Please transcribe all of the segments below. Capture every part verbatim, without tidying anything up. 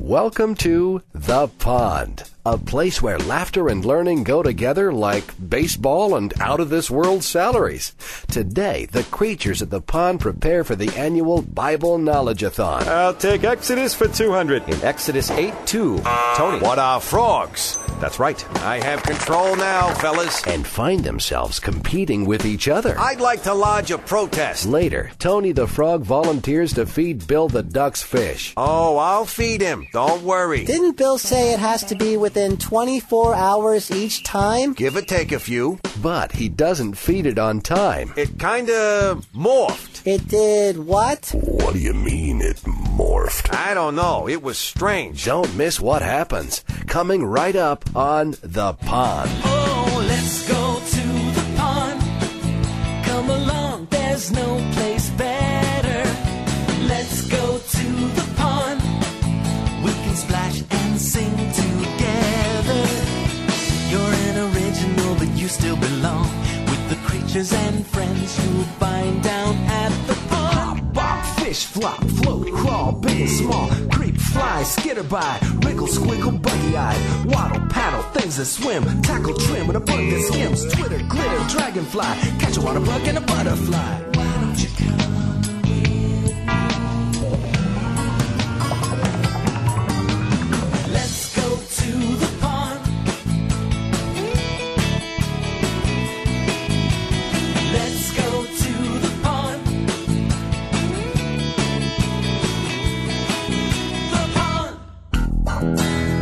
Welcome to The Pond, a place where laughter and learning go together like baseball and out-of-this-world salaries. Today, the creatures at the pond prepare for the annual Bible Knowledge-a-thon. I'll take Exodus for two hundred. In Exodus eight two, Tony. What are frogs? That's right. I have control now, fellas. And find themselves competing with each other. I'd like to lodge a protest. Later, Tony the Frog volunteers to feed Bill the Duck's fish. Oh, I'll feed him. Don't worry. Didn't Bill say it has to be within twenty-four hours each time? Give or take a few. But he doesn't feed it on time. It kinda morphed. It did what? What do you mean it morphed? I don't know. It was strange. Don't miss what happens. Coming right up on The Pond. Oh, let's go to the pond. Come along, there's no place better. Let's go to the pond. We can splash and sing together. You're an original, but you still belong with the creatures and friends you'll find down at the pond. Hop, bop, fish, flop, float, crawl, big and small, creep, fly, skitter by, wriggle, squiggle, buggy-eyed, waddle, paddle, things that swim, tackle, trim, and a bug that skims, twitter, glitter, dragonfly, catch a water bug and a butterfly. Why don't you come with me? Let's go to the pond. Let's go to the pond. The pond.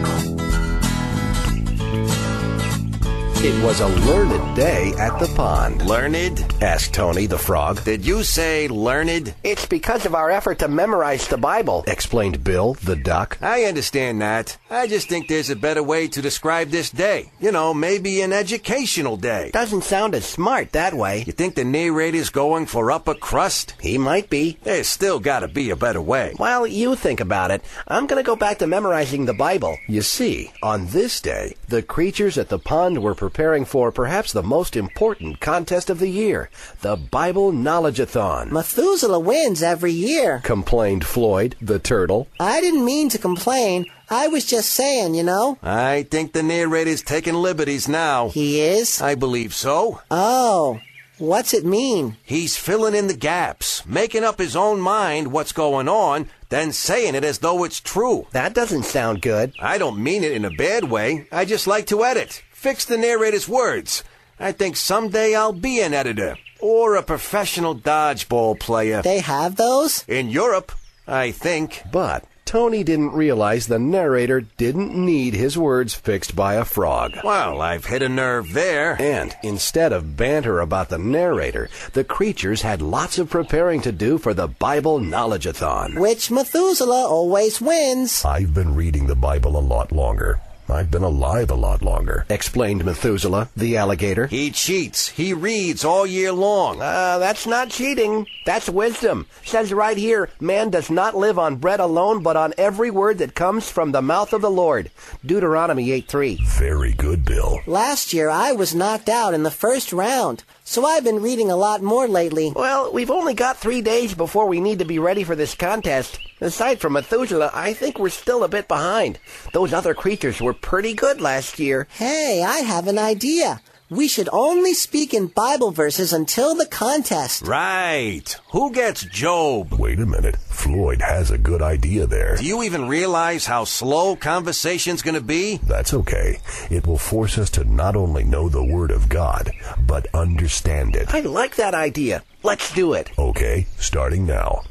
It was a learned day at the pond. Learned? Asked Tony the Frog. Did you say learned? It's because of our effort to memorize the Bible. Explained Bill the Duck. I understand that. I just think there's a better way to describe this day. You know, maybe an educational day. Doesn't sound as smart that way. You think the narrator's going for upper crust? He might be. There's still gotta be a better way. Well, you think about it. I'm gonna go back to memorizing the Bible. You see, on this day, the creatures at the pond were preparing for perhaps the most important contest of the year, the Bible Knowledge-a-thon. Methuselah wins every year. Complained Floyd the turtle. I didn't mean to complain. I was just saying, you know. I think the narrator's taking liberties now. He is? I believe so. Oh, what's it mean? He's filling in the gaps, making up his own mind what's going on, then saying it as though it's true. That doesn't sound good. I don't mean it in a bad way. I just like to edit. Fix the narrator's words. I think someday I'll be an editor or a professional dodgeball player. They have those? In Europe, I think. But Tony didn't realize the narrator didn't need his words fixed by a frog. Well, I've hit a nerve there. And instead of banter about the narrator, the creatures had lots of preparing to do for the Bible Knowledge-a-thon. Which Methuselah always wins. I've been reading the Bible a lot longer. I've been alive a lot longer. Explained Methuselah, the alligator. He cheats. He reads all year long. Uh, that's not cheating. That's wisdom. Says right here, man does not live on bread alone, but on every word that comes from the mouth of the Lord. Deuteronomy eight three. Very good, Bill. Last year I was knocked out in the first round, so I've been reading a lot more lately. Well, we've only got three days before we need to be ready for this contest. Aside from Methuselah, I think we're still a bit behind. Those other creatures were pretty good last year. Hey, I have an idea. We should only speak in Bible verses until the contest. Right. Who gets Job? Wait a minute. Floyd has a good idea there. Do you even realize how slow conversation's gonna be? That's okay. It will force us to not only know the Word of God, but understand it. I like that idea. Let's do it. Okay, starting now.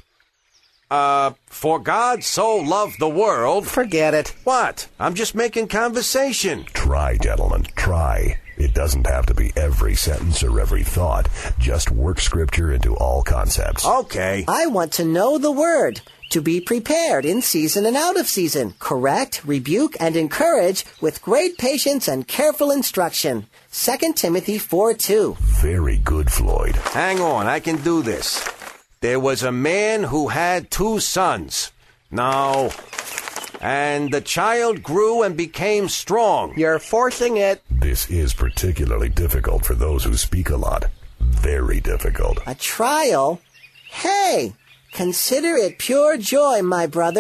Uh, for God so loved the world... Forget it. What? I'm just making conversation. Try, gentlemen, try. It doesn't have to be every sentence or every thought. Just work Scripture into all concepts. Okay. I want to know the Word. To be prepared in season and out of season. Correct, rebuke, and encourage with great patience and careful instruction. Second Timothy four two. Very good, Floyd. Hang on, I can do this. There was a man who had two sons. No. And the child grew and became strong. You're forcing it. This is particularly difficult for those who speak a lot. Very difficult. A trial? Hey, consider it pure joy, my brothers,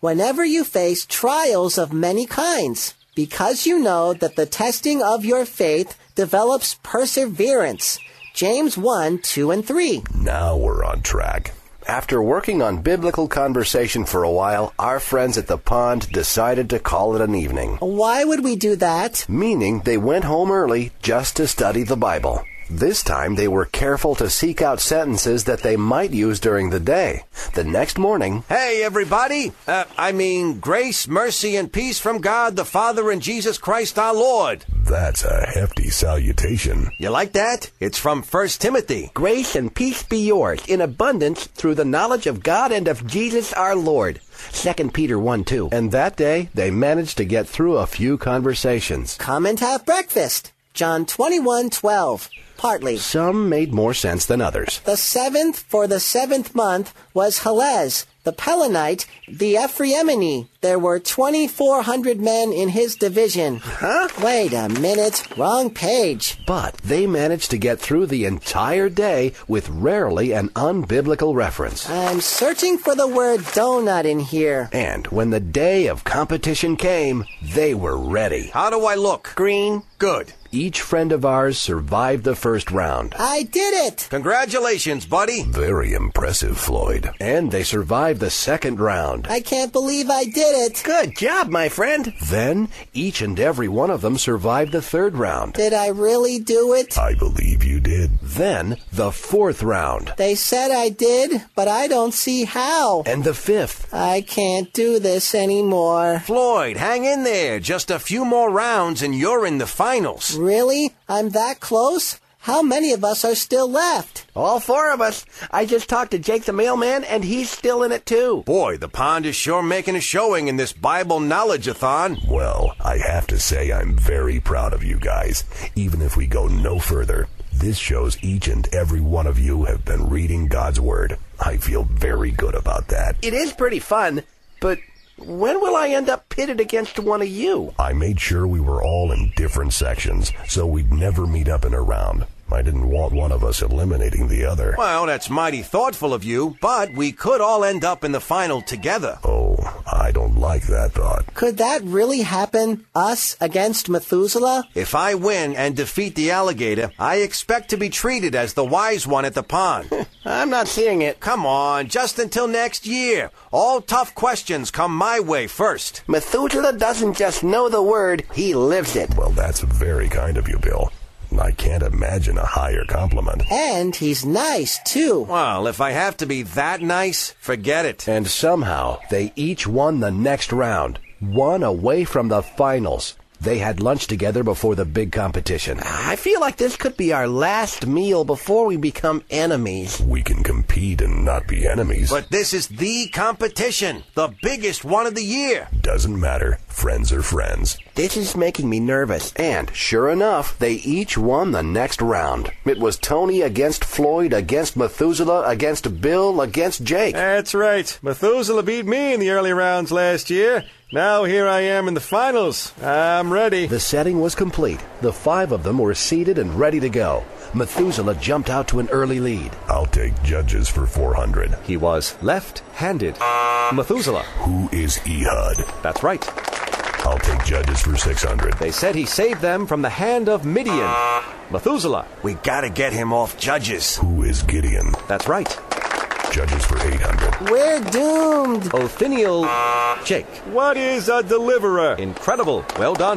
whenever you face trials of many kinds, because you know that the testing of your faith develops perseverance. James one, two, and three. Now we're on track. After working on biblical conversation for a while, our friends at the pond decided to call it an evening. Why would we do that? Meaning they went home early just to study the Bible. This time they were careful to seek out sentences that they might use during the day. The next morning... Hey, everybody! Uh, I mean, grace, mercy, and peace from God the Father and Jesus Christ our Lord. That's a hefty salutation. You like that? It's from First Timothy. Grace and peace be yours in abundance through the knowledge of God and of Jesus our Lord. Second Peter one, two. And that day, they managed to get through a few conversations. Come and have breakfast. John twenty-one, twelve. Partly. Some made more sense than others. The seventh for the seventh month was Helez, the Pelonite, the Ephraimini. There were twenty-four hundred men in his division. Huh? Wait a minute. Wrong page. But they managed to get through the entire day with rarely an unbiblical reference. I'm searching for the word donut in here. And when the day of competition came, they were ready. How do I look? Green. Good. Each friend of ours survived the first round. I did it. Congratulations, buddy. Very impressive, Floyd. And they survived the second round. I can't believe I did it. Good job, my friend. Then, each and every one of them survived the third round. Did I really do it? I believe you did. Then, the fourth round. They said I did, but I don't see how. And the fifth. I can't do this anymore. Floyd, hang in there. Just a few more rounds and you're in the finals. Really? I'm that close? How many of us are still left? All four of us. I just talked to Jake the mailman, and he's still in it too. Boy, the pond is sure making a showing in this Bible knowledge-a-thon. Well, I have to say I'm very proud of you guys. Even if we go no further, this shows each and every one of you have been reading God's Word. I feel very good about that. It is pretty fun, but when will I end up pitted against one of you? I made sure we were all in different sections, so we'd never meet up in a round. I didn't want one of us eliminating the other. Well, that's mighty thoughtful of you, but we could all end up in the final together. Oh, I don't like that thought. Could that really happen? Us against Methuselah? If I win and defeat the alligator, I expect to be treated as the wise one at the pond. I'm not seeing it. Come on, just until next year. All tough questions come my way first. Methuselah doesn't just know the word, he lives it. Well, that's very kind of you, Bill. I can't imagine a higher compliment. And he's nice, too. Well, if I have to be that nice, forget it. And somehow, they each won the next round. One away from the finals. They had lunch together before the big competition. I feel like this could be our last meal before we become enemies. We can compete and not be enemies. But this is the competition, the biggest one of the year. Doesn't matter. Friends are friends. This is making me nervous. And, sure enough, they each won the next round. It was Tony against Floyd, against Methuselah, against Bill, against Jake. That's right. Methuselah beat me in the early rounds last year. Now here I am in the finals. I'm ready. The setting was complete. The five of them were seated and ready to go. Methuselah jumped out to an early lead. I'll take Judges for four hundred. He was left-handed. Methuselah. Who is Ehud? That's right. I'll take Judges for six hundred. They said he saved them from the hand of Midian. Methuselah. We gotta get him off Judges. Who is Gideon? That's right. Judges for eight hundred. We're doomed. Othniel. Jake. What is a deliverer? Incredible. Well done.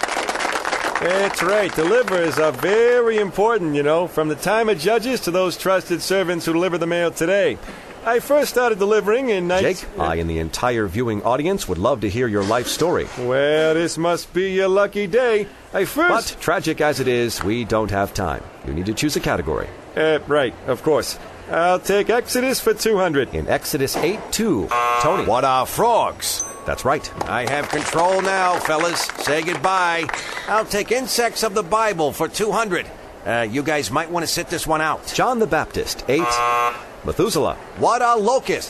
That's right. Deliverers are very important, you know, from the time of Judges to those trusted servants who deliver the mail today. I first started delivering in... Jake, I and the entire viewing audience would love to hear your life story. Well, this must be your lucky day. I first... But, tragic as it is, we don't have time. You need to choose a category. Uh, right, of course. I'll take Exodus for two hundred. In Exodus eight two, Tony. What are frogs? That's right. I have control now, fellas. Say goodbye. I'll take insects of the Bible for two hundred. Uh, you guys might want to sit this one out. John the Baptist, eight. Methuselah. What are locusts?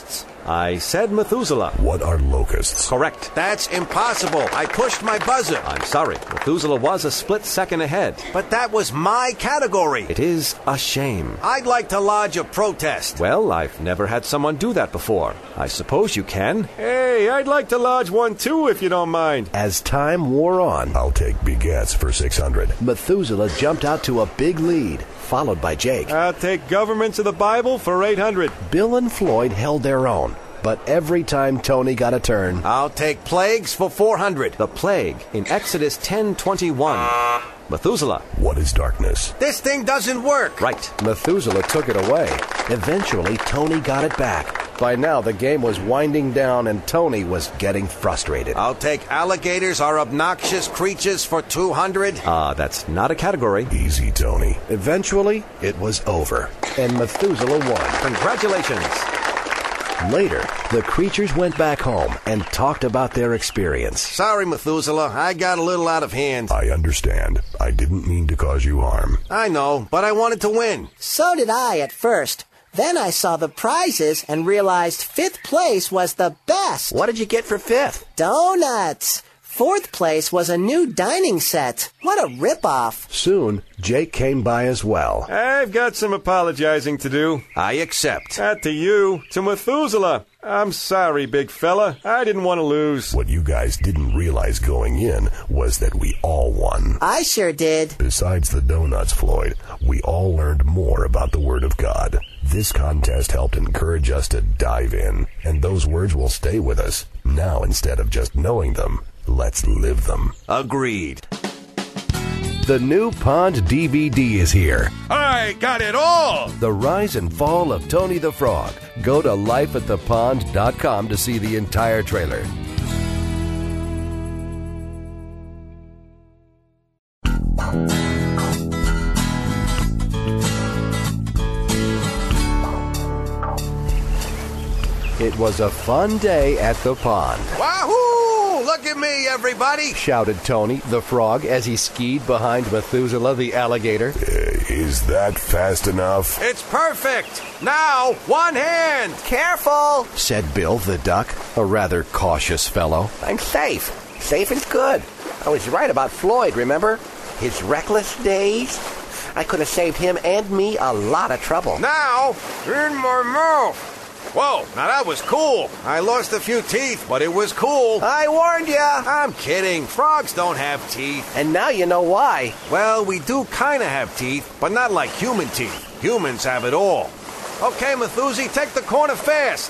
I said Methuselah. What are locusts? Correct. That's impossible. I pushed my buzzer. I'm sorry. Methuselah was a split second ahead. But that was my category. It is a shame. I'd like to lodge a protest. Well, I've never had someone do that before. I suppose you can. Hey, I'd like to lodge one too, if you don't mind. As time wore on, I'll take Begets for six hundred. Methuselah jumped out to a big lead, followed by Jake. I'll take Governments of the Bible for eight hundred. Bill and Floyd held their own, but every time Tony got a turn, I'll take Plagues for four hundred. The plague in Exodus ten twenty-one. Methuselah. What is darkness? This thing doesn't work. Right. Methuselah took it away. Eventually, Tony got it back. By now, the game was winding down and Tony was getting frustrated. I'll take Alligators are obnoxious creatures for two hundred. Ah, uh, that's not a category. Easy, Tony. Eventually, it was over, and Methuselah won. Congratulations. Later, the creatures went back home and talked about their experience. Sorry, Methuselah. I got a little out of hand. I understand. I didn't mean to cause you harm. I know, but I wanted to win. So did I at first. Then I saw the prizes and realized fifth place was the best. What did you get for fifth? Donuts. Fourth place was a new dining set. What a ripoff. Soon, Jake came by as well. I've got some apologizing to do. I accept. Not to you, to Methuselah. I'm sorry, big fella. I didn't want to lose. What you guys didn't realize going in was that we all won. I sure did. Besides the donuts, Floyd, we all learned more about the Word of God. This contest helped encourage us to dive in, and those words will stay with us. Now, instead of just knowing them, let's live them. Agreed. The new Pond D V D is here. I got it all! The Rise and Fall of Tony the Frog. Go to life at the pond dot com to see the entire trailer. It was a fun day at the pond. Wahoo! Look at me, everybody! Shouted Tony the Frog as he skied behind Methuselah the alligator. Uh, is that fast enough? It's perfect! Now, one hand! Careful! Said Bill the Duck, a rather cautious fellow. I'm safe. Safe and good. I was right about Floyd, remember? His reckless days. I could have saved him and me a lot of trouble. Now, in my mouth! Whoa, now that was cool. I lost a few teeth, but it was cool. I warned ya! I'm kidding. Frogs don't have teeth. And now you know why. Well, we do kind of have teeth, but not like human teeth. Humans have it all. Okay, Methusi, take the corner fast.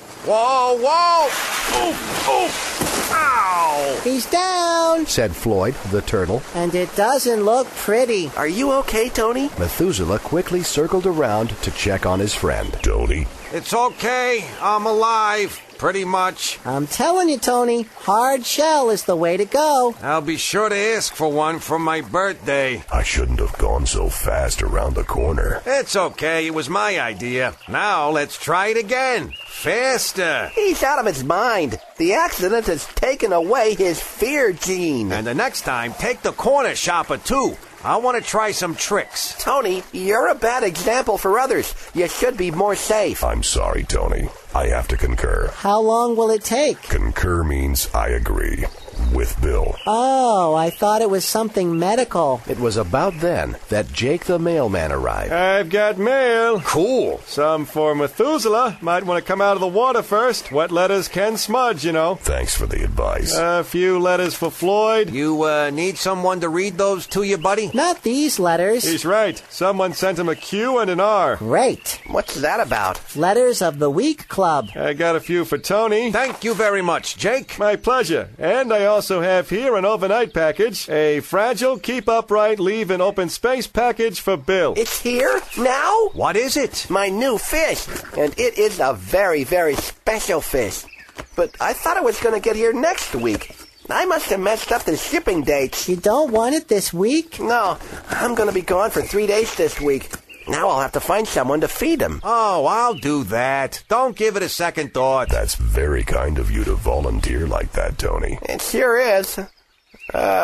Whoa, whoa! Oof, oof! Ow! He's down, said Floyd the turtle. and it doesn't look pretty. Are you okay, Tony? Methuselah quickly circled around to check on his friend. Tony? It's okay. I'm alive. Pretty much. I'm telling you, Tony, hard shell is the way to go. I'll be sure to ask for one for my birthday. I shouldn't have gone so fast around the corner. It's okay. It was my idea. Now let's try it again. Faster. He's out of his mind. The accident has taken away his fear gene. And the next time, take the corner shopper, too. I want to try some tricks. Tony, you're a bad example for others. You should be more safe. I'm sorry, Tony. I have to concur. How long will it take? Concur means I agree. With Bill. Oh, I thought it was something medical. It was about then that Jake the mailman arrived. I've got mail. Cool. Some for Methuselah. Might want to come out of the water first. Wet letters can smudge, you know. Thanks for the advice. A few letters for Floyd. You uh, need someone to read those to you, buddy? Not these letters. He's right. Someone sent him a Q and an R. Great. What's that about? Letters of the Week Club. I got a few for Tony. Thank you very much, Jake. My pleasure. And I also have here an overnight package, a fragile, keep upright, leave in open space package for Bill. It's here? Now? What is it? My new fish. And it is a very, very special fish. But I thought it was going to get here next week. I must have messed up the shipping dates. You don't want it this week? No, I'm going to be gone for three days this week. Now I'll have to find someone to feed him. Oh, I'll do that. Don't give it a second thought. That's very kind of you to volunteer like that, Tony. It sure is. Uh,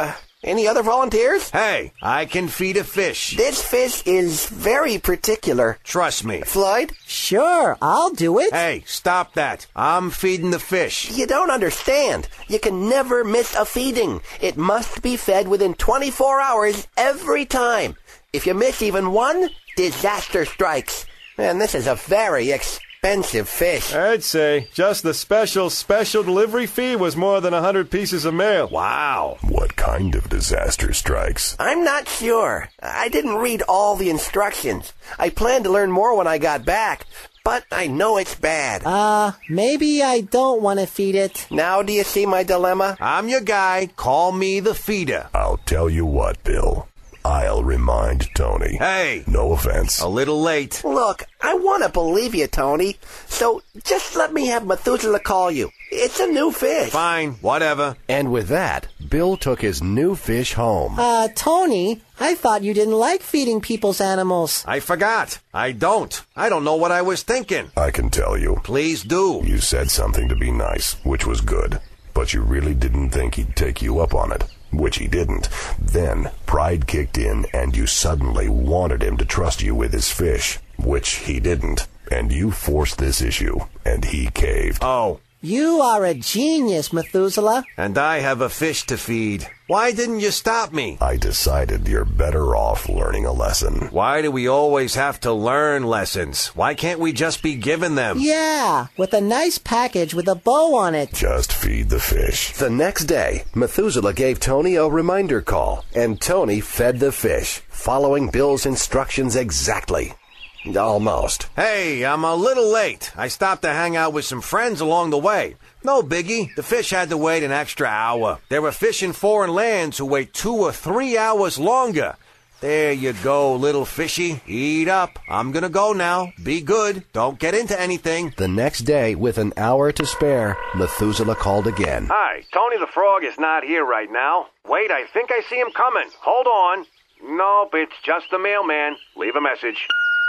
Any other volunteers? Hey, I can feed a fish. This fish is very particular. Trust me. Floyd? Sure, I'll do it. Hey, stop that. I'm feeding the fish. You don't understand. You can never miss a feeding. It must be fed within twenty-four hours every time. If you miss even one, disaster strikes. And this is a very expensive fish. I'd say just the special, special delivery fee was more than a hundred pieces of mail. Wow. What kind of disaster strikes? I'm not sure. I didn't read all the instructions. I planned to learn more when I got back, but I know it's bad. Uh, maybe I don't want to feed it. Now do you see my dilemma? I'm your guy. Call me the feeder. I'll tell you what, Bill. I'll remind Tony. Hey. No offense. A little late. Look, I want to believe you, Tony. So just let me have Methuselah call you. It's a new fish. Fine, whatever. And with that, Bill took his new fish home. Uh, Tony, I thought you didn't like feeding people's animals. I forgot. I don't. I don't know what I was thinking. I can tell you. Please do. You said something to be nice, which was good. But you really didn't think he'd take you up on it, which he didn't. Then pride kicked in and you suddenly wanted him to trust you with his fish, which he didn't. And you forced this issue, and he caved. Oh. You are a genius, Methuselah. And I have a fish to feed. Why didn't you stop me? I decided you're better off learning a lesson. Why do we always have to learn lessons? Why can't we just be given them? Yeah, with a nice package with a bow on it. Just feed the fish. The next day, Methuselah gave Tony a reminder call, and Tony fed the fish, following Bill's instructions exactly. Almost. Hey, I'm a little late. I stopped to hang out with some friends along the way. No biggie. The fish had to wait an extra hour. There were fish in foreign lands who wait two or three hours longer. There you go, little fishy. Eat up. I'm gonna go now. Be good. Don't get into anything. The next day, with an hour to spare, Methuselah called again. Hi, Tony the Frog is not here right now. Wait, I think I see him coming. Hold on. Nope, it's just the mailman. Leave a message.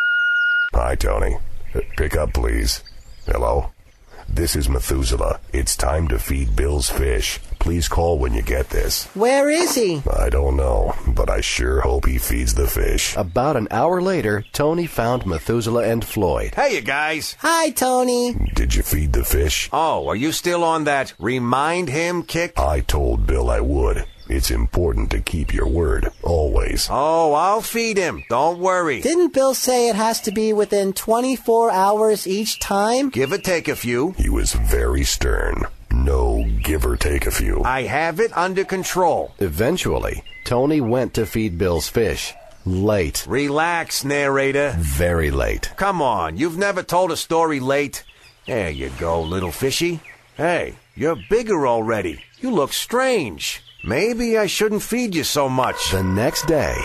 Hi, Tony. Pick up, please. Hello? This is Methuselah. It's time to feed Bill's fish. Please call when you get this. Where is he? I don't know, but I sure hope he feeds the fish. About an hour later, Tony found Methuselah and Floyd. Hey, you guys. Hi, Tony. Did you feed the fish? Oh, are you still on that remind him kick? I told Bill I would. It's important to keep your word, always. Oh, I'll feed him. Don't worry. Didn't Bill say it has to be within twenty-four hours each time? Give or take a few. He was very stern. No give or take a few. I have it under control. Eventually, Tony went to feed Bill's fish. Late. Relax, narrator. Very late. Come on, you've never told a story late. There you go, little fishy. Hey, you're bigger already. You look strange. Maybe I shouldn't feed you so much. The next day.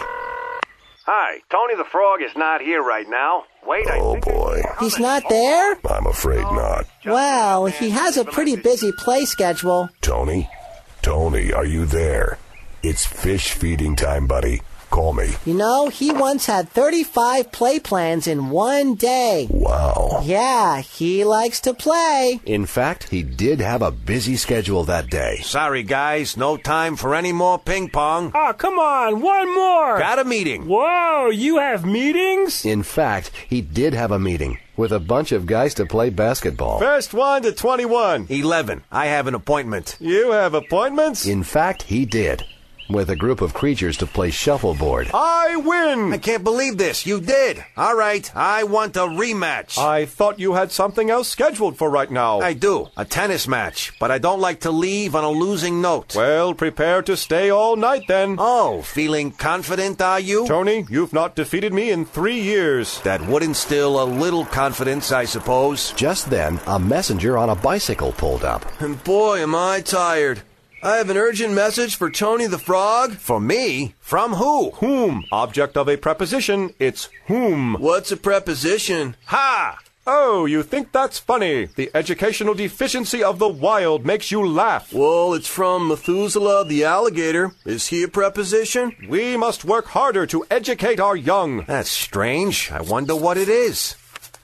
Hi, Tony the Frog is not here right now. Wait, I Oh, think boy. He's not there? I'm afraid not. Well, he has a pretty busy play schedule. Tony? Tony, are you there? It's fish feeding time, buddy. Call me. You know, he once had thirty-five play plans in one day. Wow. Yeah, he likes to play. In fact, he did have a busy schedule that day. Sorry, guys. No time for any more ping pong. Oh, come on. One more. Got a meeting. Whoa, you have meetings? In fact, he did have a meeting with a bunch of guys to play basketball. First one to twenty-one. Eleven. I have an appointment. You have appointments? In fact, he did. With a group of creatures to play shuffleboard. I win! I can't believe this. You did. All right. I want a rematch. I thought you had something else scheduled for right now. I do. A tennis match. But I don't like to leave on a losing note. Well, prepare to stay all night then. Oh, feeling confident, are you? Tony, you've not defeated me in three years. That would instill a little confidence, I suppose. Just then, a messenger on a bicycle pulled up. And boy, am I tired. I have an urgent message for Tony the Frog. For me? From who? Whom? Object of a preposition. It's whom. What's a preposition? Ha! Oh, you think that's funny. The educational deficiency of the wild makes you laugh. Well, it's from Methuselah the alligator. Is he a preposition? We must work harder to educate our young. That's strange. I wonder what it is.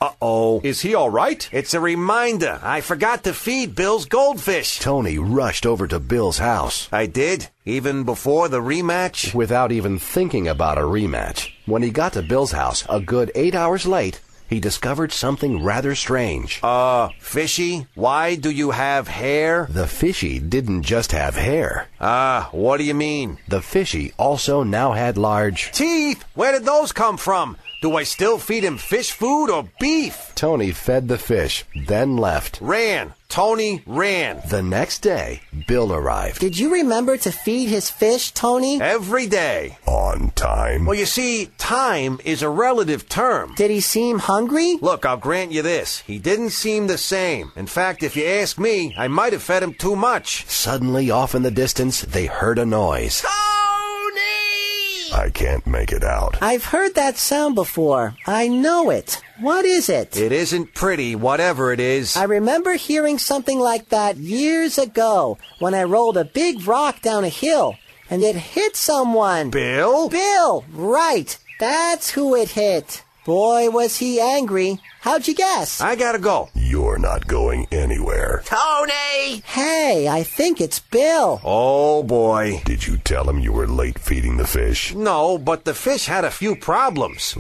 Uh-oh. Is he all right? It's a reminder. I forgot to feed Bill's goldfish. Tony rushed over to Bill's house. I did? Even before the rematch? Without even thinking about a rematch. When he got to Bill's house, a good eight hours late, he discovered something rather strange. Uh, fishy, why do you have hair? The fishy didn't just have hair. Ah, uh, what do you mean? The fishy also now had large teeth. Where did those come from? Do I still feed him fish food or beef? Tony fed the fish, then left. Ran. Tony ran. The next day, Bill arrived. Did you remember to feed his fish, Tony? Every day. On time? Well, you see, time is a relative term. Did he seem hungry? Look, I'll grant you this. He didn't seem the same. In fact, if you ask me, I might have fed him too much. Suddenly, off in the distance, they heard a noise. I can't make it out. I've heard that sound before. I know it. What is it? It isn't pretty, whatever it is. I remember hearing something like that years ago when I rolled a big rock down a hill and it hit someone. Bill? Bill, right. That's who it hit. Boy, was he angry. How'd you guess? I gotta go. You're not going anywhere. Tony! Hey, I think it's Bill. Oh, boy. Did you tell him you were late feeding the fish? No, but the fish had a few problems.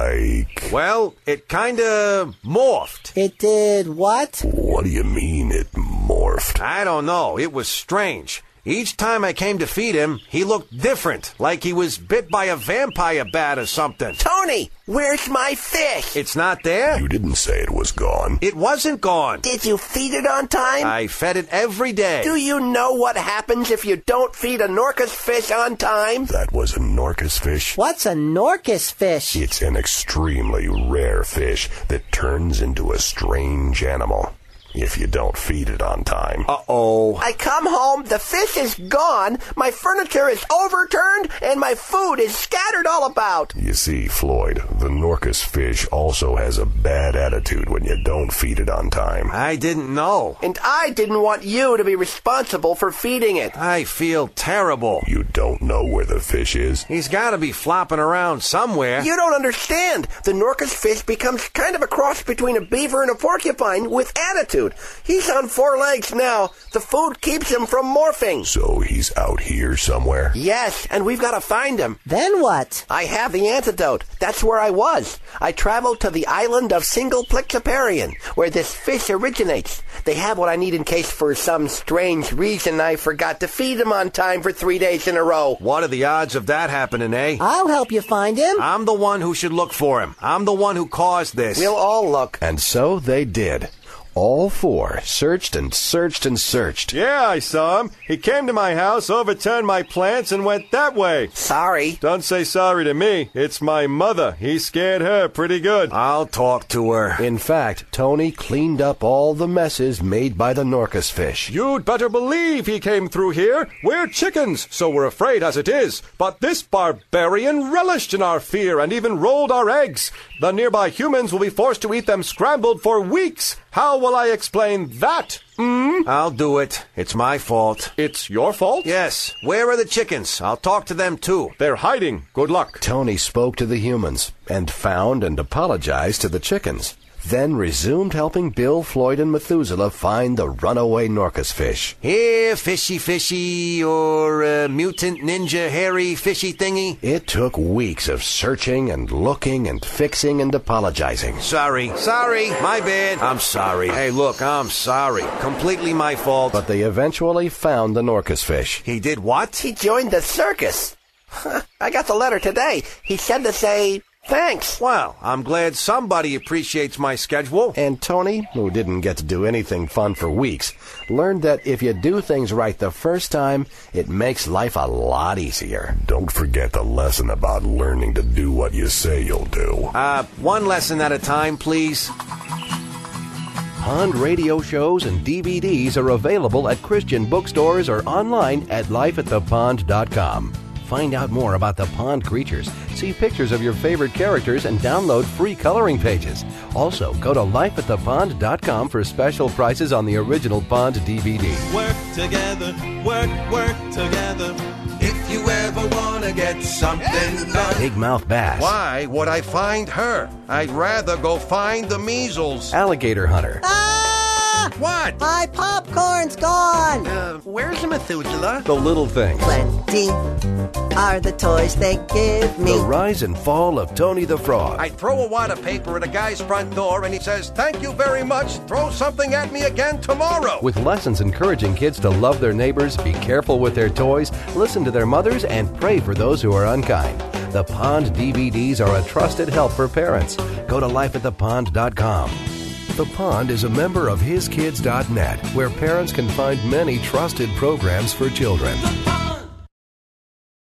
Like? Well, it kinda morphed. It did what? What do you mean it morphed? I don't know. It was strange. Each time I came to feed him, he looked different, like he was bit by a vampire bat or something. Tony, where's my fish? It's not there? You didn't say it was gone. It wasn't gone. Did you feed it on time? I fed it every day. Do you know what happens if you don't feed a Norcus fish on time? That was a Norcus fish? What's a Norcus fish? It's an extremely rare fish that turns into a strange animal if you don't feed it on time. Uh-oh. I come home, the fish is gone, my furniture is overturned, and my food is scattered all about. You see, Floyd, the Norcus fish also has a bad attitude when you don't feed it on time. I didn't know. And I didn't want you to be responsible for feeding it. I feel terrible. You don't know where the fish is? He's got to be flopping around somewhere. You don't understand. The Norcus fish becomes kind of a cross between a beaver and a porcupine with attitude. He's on four legs now. The food keeps him from morphing. So he's out here somewhere? Yes, and we've got to find him. Then what? I have the antidote. That's where I was. I traveled to the island of Singleplexiparian, where this fish originates. They have what I need in case for some strange reason I forgot to feed him on time for three days in a row. What are the odds of that happening, eh? I'll help you find him. I'm the one who should look for him. I'm the one who caused this. We'll all look. And so they did. All four searched and searched and searched. Yeah, I saw him. He came to my house, overturned my plants, and went that way. Sorry. Don't say sorry to me. It's my mother. He scared her pretty good. I'll talk to her. In fact, Tony cleaned up all the messes made by the Norcus fish. You'd better believe he came through here. We're chickens, so we're afraid as it is. But this barbarian relished in our fear and even rolled our eggs. The nearby humans will be forced to eat them scrambled for weeks. How will I explain that? Mm? I'll do it. It's my fault. It's your fault? Yes. Where are the chickens? I'll talk to them too. They're hiding. Good luck. Tony spoke to the humans and found and apologized to the chickens. Then resumed helping Bill, Floyd, and Methuselah find the runaway Norcus fish. Here, fishy fishy, or uh, mutant ninja hairy fishy thingy. It took weeks of searching and looking and fixing and apologizing. Sorry. Sorry. My bad. I'm sorry. Hey, look, I'm sorry. Completely my fault. But they eventually found the Norcus fish. He did what? He joined the circus. I got the letter today. He said to say thanks. Well, I'm glad somebody appreciates my schedule. And Tony, who didn't get to do anything fun for weeks, learned that if you do things right the first time, it makes life a lot easier. Don't forget the lesson about learning to do what you say you'll do. Uh, one lesson at a time, please. Pond radio shows and D V Ds are available at Christian bookstores or online at life at the pond dot com. Find out more about the pond creatures, see pictures of your favorite characters, and download free coloring pages. Also, go to life at the pond dot com for special prices on the original Pond D V D. Work together, work, work together. If if you ever want to get something done. Big mouth bass. Why would I find her? I'd rather go find the measles. Alligator hunter. Ah! What? My popcorn's gone. Uh, where's the Methuselah? The little things. Plenty are the toys they give me. The rise and fall of Tony the Frog. I throw a wad of paper at a guy's front door and he says, "Thank you very much. Throw something at me again tomorrow." With lessons encouraging kids to love their neighbors, be careful with their toys, listen to their mothers, and pray for those who are unkind. The Pond D V Ds are a trusted help for parents. Go to life at the pond dot com. The Pond is a member of his kids dot net, where parents can find many trusted programs for children.